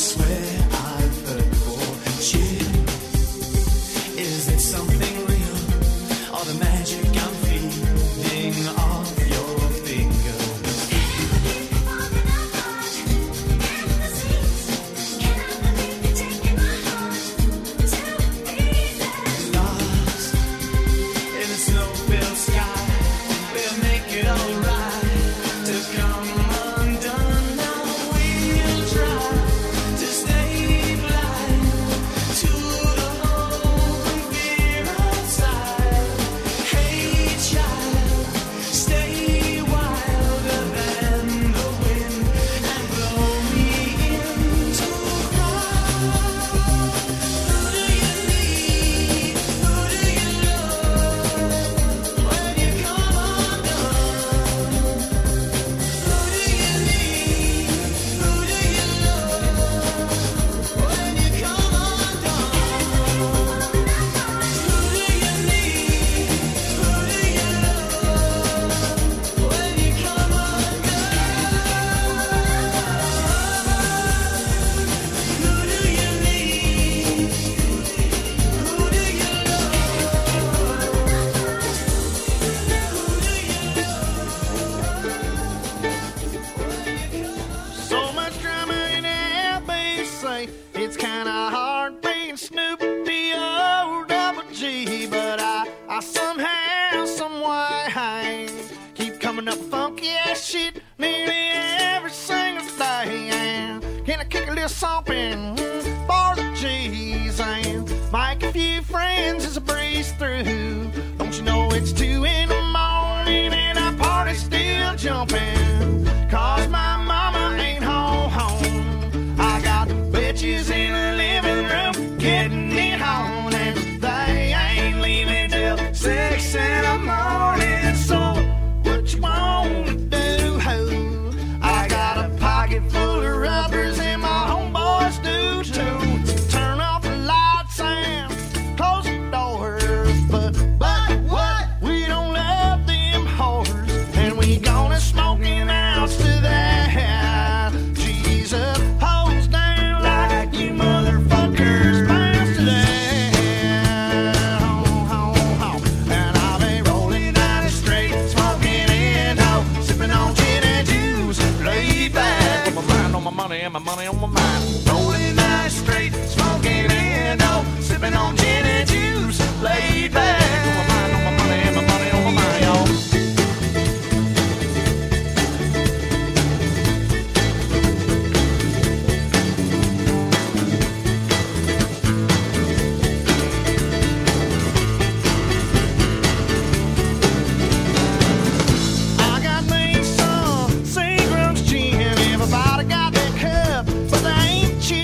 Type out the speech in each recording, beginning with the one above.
Everybody got their cup, but they ain't cheap.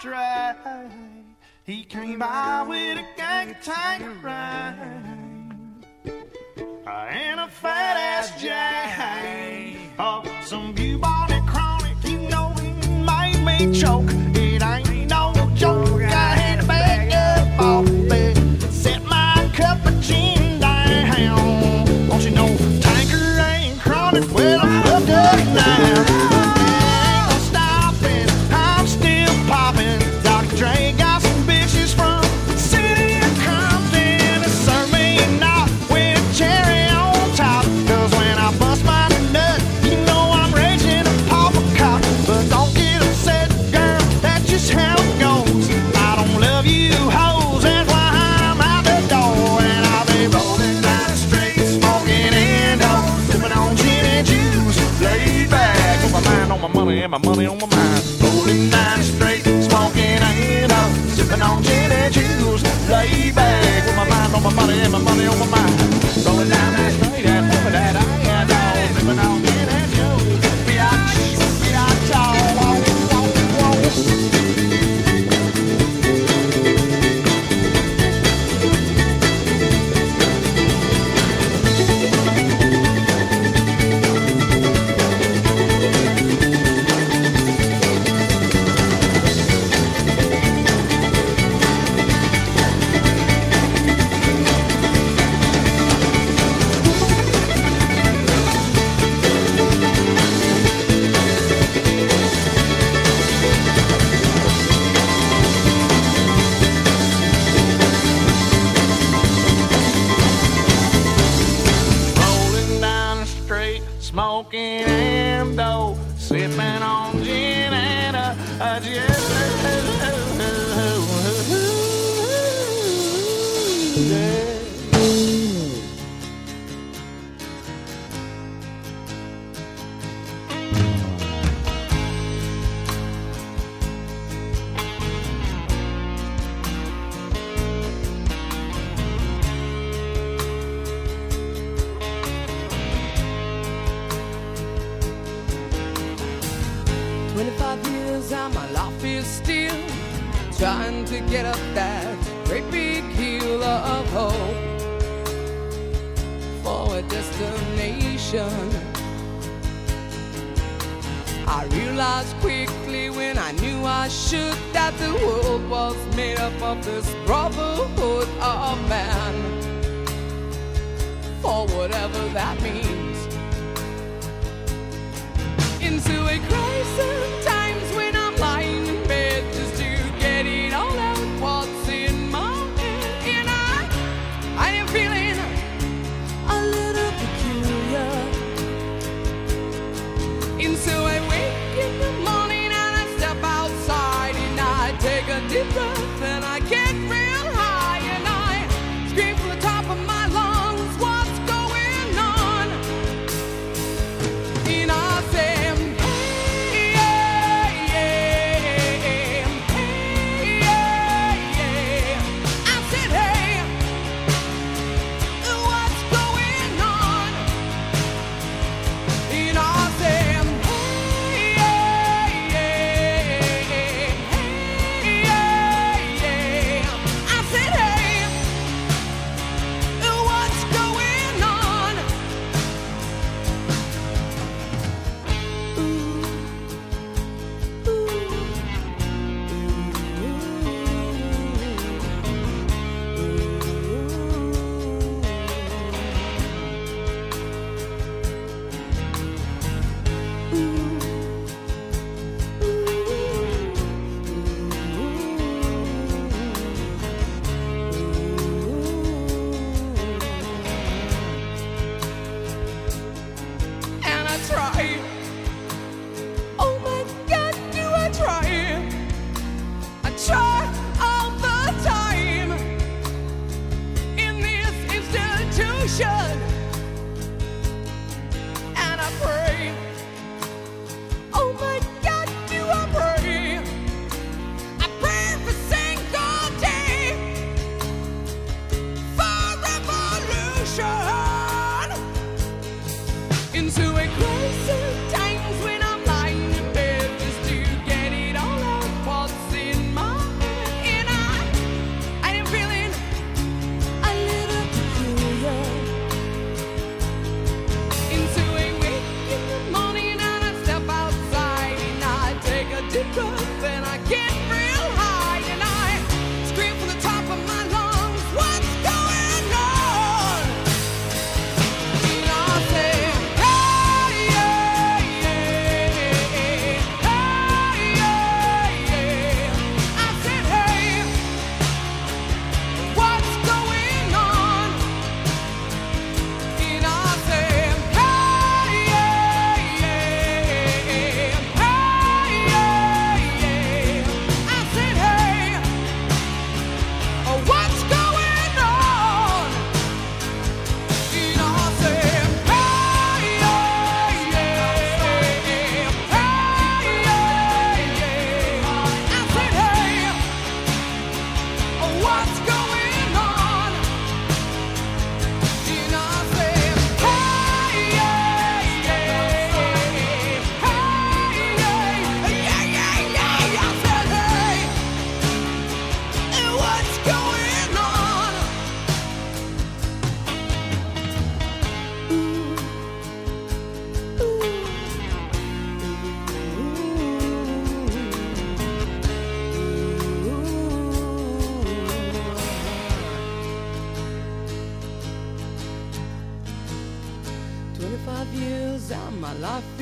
dry. He came by with a gang of Tanqueray and a fat ass J. Oh, some bubonic chronic, you know it made me choke. It ain't no joke. I had to back up off the bed, set my cup of gin down. Don't you know Tanqueray and chronic? Well, I'm hooked up now. Dre got some bitches from the city of Compton to serve me a knot with cherry on top. Cause when I bust my nut, you know I'm raging to pop a cop. But don't get upset, girl, that's just how it goes. I don't love you hoes, that's why I'm out the door. And I'll be rolling down the street, smoking endo, sipping on gin and juice, laid back with my mind on my money and my money on my mind. Rolling down the street, smoking sipping on gin and juice, lay back with my mind on my money and my money on my mind. Rolling down that street and woman that I had on, sipping on gin and juice, biatch, smoking endo, sipping on gin and a juice. 25 years and my life is still trying to get up that great big hill of hope for a destination. I realized quickly when I knew I should that the world was made up of this brotherhood of man, for whatever that means. Into a crisis, times when I'm lying in bed just to get it all out what's in my head. And I am feeling a little peculiar. And so I wake in the morning and I step outside and I take a deep breath and I get real high and I scream from the top of my lungs, what's going on? And I say,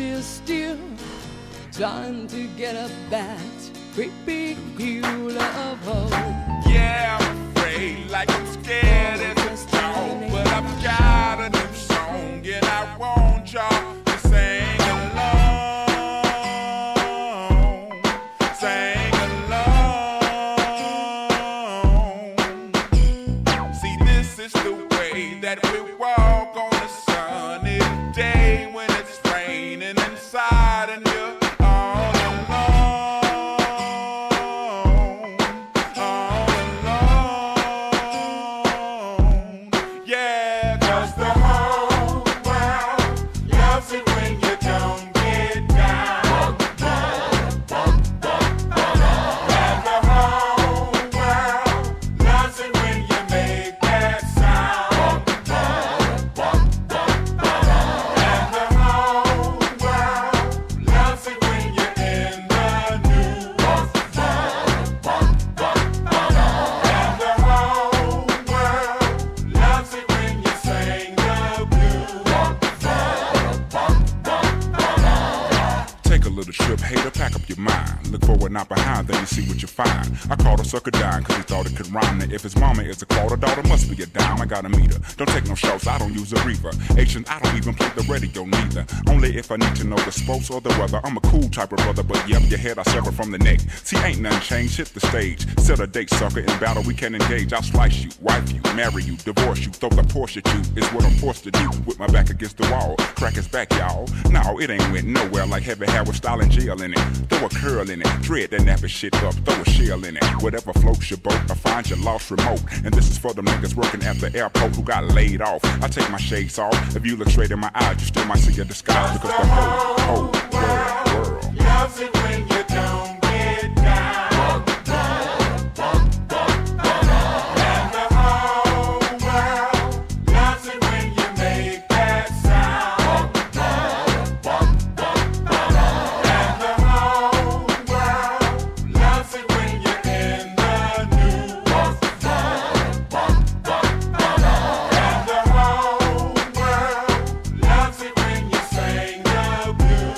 is still trying to get up that great big hill of hope. Yeah, I'm afraid, like I'm scared as a dog, but I've got a new song and I want y'all to sing along, sing along. See, this is the way that we walk on a sunny day when it's raining inside and you're all alone, all alone. Yeah, 'cause the whole world loves it when you don't get down. And the whole world loves it when you make that sound. And the whole world loves it when you're in the news. And the whole world loves it when you sing the blues. Take a little trip, hater, pack up your mind. Look forward, not behind, then you see what you find. I called a sucker dime, cause he thought it could rhyme. Now if his mama is a quarter, daughter must be a dime. I got a meter, don't take no shots, I don't use a reefer. Asian, I don't even play the radio neither. Only if I need to know the sports or the weather. I'm a cool type of brother, but yep, your head I sever from the neck. See, ain't nothing changed, hit the stage. Set a date, sucker, in battle we can engage. I'll slice you, wife you, marry you, divorce you, throw the Porsche at you. It's what I'm forced to do, with my back against the wall. Crack his back, y'all. No, it ain't went nowhere like heavy hair with style and gel in it. Throw a curl in it, dread that nappy shit up, throw a shell in it. Whatever floats your boat, I find your lost remote. And this is for them niggas working at the airport who got laid off. I take my shades off, if you look straight in my eyes, you still might see a disguise. Because the whole world loves it when you don't get down. And the whole world loves it when you make that sound. And the whole world loves it when you're in the news. And the whole world loves it when you sing the blues.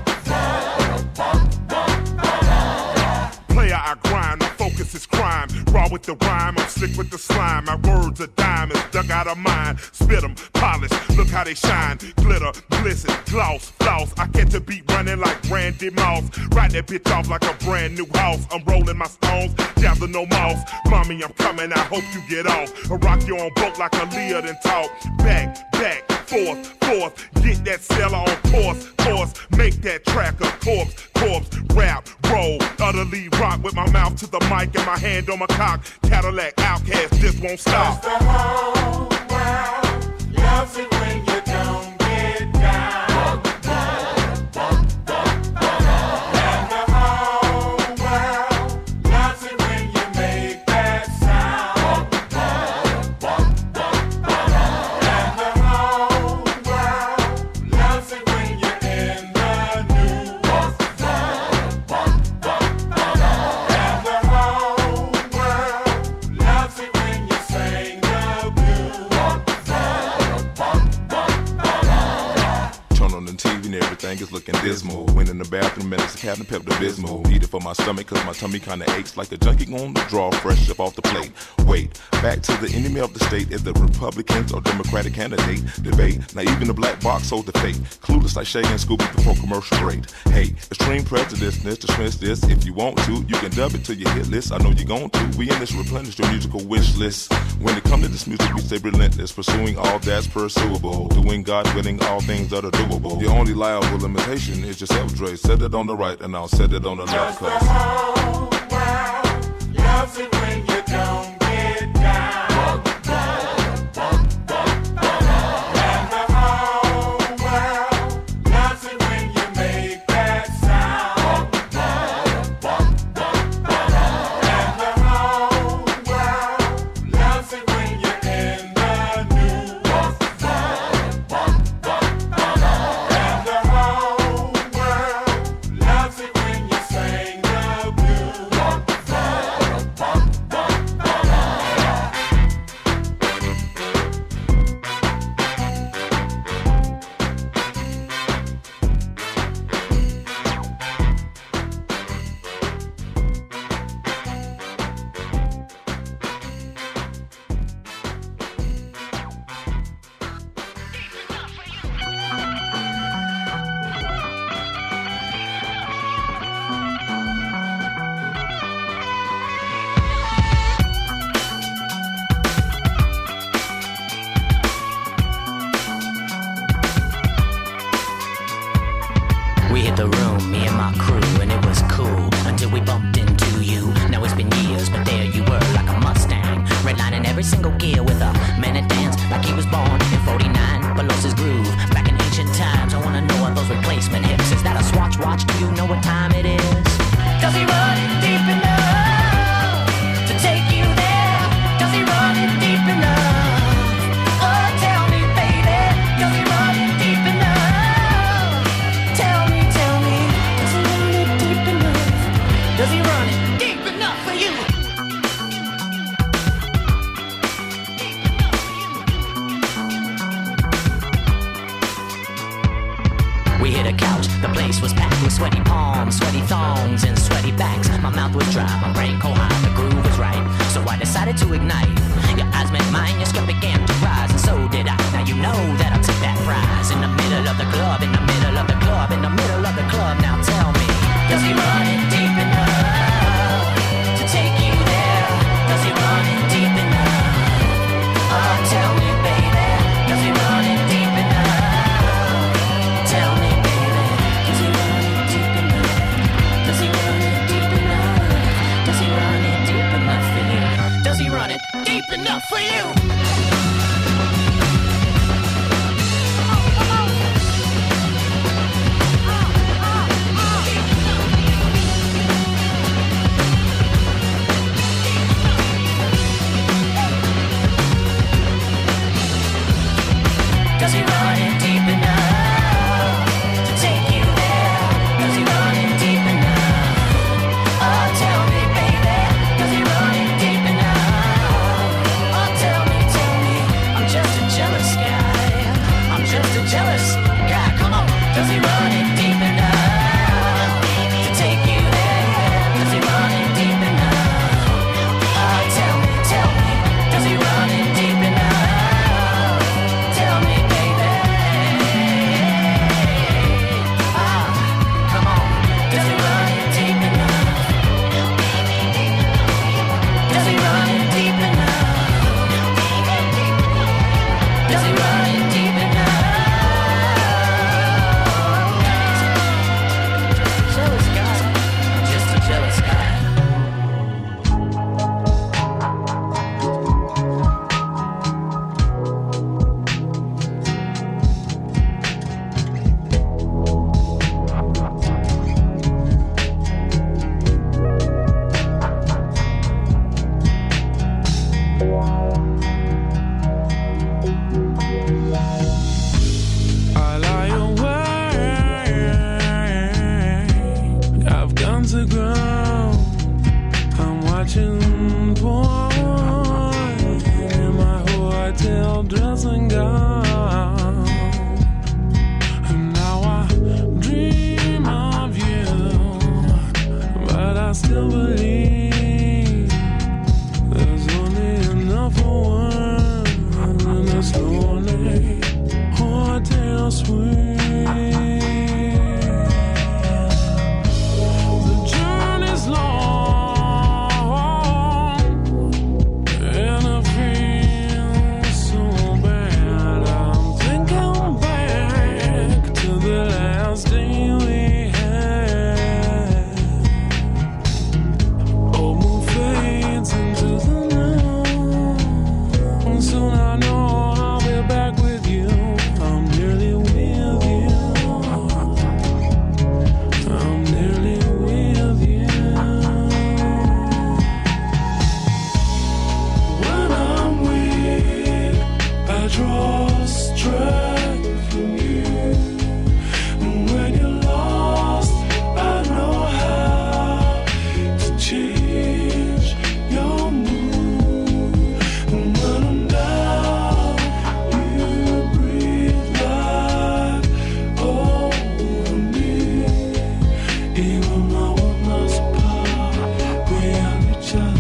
Player, I grind, my focus is crime. Raw with the rhyme, I'm slick with the slime. My words are diamonds, dug out of mine. Spit them, polish, look how they shine. Glitter, glisten, gloss, floss. I catch a beat running like Randy Moss. Ride that bitch off like a brand new house. I'm rolling my stones, gather no moss. Mommy, I'm coming, I hope you get off. I rock you on boat like a Leah and talk. Back, forth, get that seller on course, make that track a corpse, rap, roll, utterly rock with my mouth to the mic and my hand on my cock. Cadillac outcast, this won't stop. 'Cause the whole world loves it when you don't get down. And the whole world loves it when you make that sound. And the whole world loves it when you're in the news. And the whole world loves it when you sing the blues. Turn on the TV and everything is looking dismal. Went in the bathroom and it's a Captain Pepto-Bismol. Need it for my stomach cause my tummy kinda aches like a junkie on the draw fresh up off the plate. Wait, back to the enemy of the state is the Republicans or Democratic candidate debate. Now even the black box holds the fate. Clueless like Shaggy and Scooby before commercial break. Hey, extreme prejudice, dismiss this. If you want to, you can dub it to your hit list. I know you're going to. We in this replenish your musical wish list. When it comes to this music, we stay relentless, pursuing all that's pursuable. Doing God willing, all things that are doable. The only liable limitation is yourself, Dre. Set it on the right and I'll set it on the left. 'Cause the whole world loves it when you don't get down. And the whole world loves it when you make that sound. And the whole world loves it when you're in the news. And the whole world loves it when you sing the blues. my crew, and it was cool until we bumped into you. Now it's been years, but there you were, like a Mustang, redlining every single gear with a man that danced like he was born in 49, but lost his groove. Back in ancient times, I wanna know, are those replacement hips? Is that a Swatch watch? Do you know what time it is? Does he run it deep enough to take you there? Does he run it deep enough? Oh, tell me, baby, does he run it deep enough? Tell me, does he run it deep enough? Does he run it deep enough for you? We hit a couch, the place was packed with sweaty palms, sweaty thongs, and sweaty backs. My mouth was dry, my brain cold high, the groove was right, so I decided to ignite. Your eyes met mine, your skirt began to rise, and so did I. Now you know that I took that prize. In the middle of the club, in the middle of the club, in the middle of the club. Now tell me, does he run it deep enough to take you there? Does he run it deep enough? Oh, tell me, baby, does he run it deep enough? Tell me, baby, does he run it deep enough? Does he run it deep enough? Does he run it deep enough for you? Does he run it deep enough for you? Does he run it deep enough to take you there? Does he run it deep enough? Oh, tell me, baby, does he run it deep enough? Oh, tell me, I'm just a jealous guy. I'm just a jealous guy. Come on, does he run it deep enough to take you there? Does he run it deep enough? Oh, tell me, does he run it deep enough? Tell me, baby. Come on, does he run it deep enough? Does he run it deep enough? Does he run it deep enough? Jealous guy, just a jealous guy. I lie awake, I've gone to ground. I'm watching porn in my hotel dressing gown. And now I dream of you, but I still believe there's only enough for one in this lonely hotel suite. The journey's long, and I feel so bad. I'm thinking back to the last day we had. Old moon fades into the night. Soon I know I'll be back with you. I'm nearly with you. I'm nearly with you. When I'm weak, I draw strength from you. And when you're lost, I know how to change your mood. And when I'm down, you breathe life over me. Even though we're not apart, we have each other.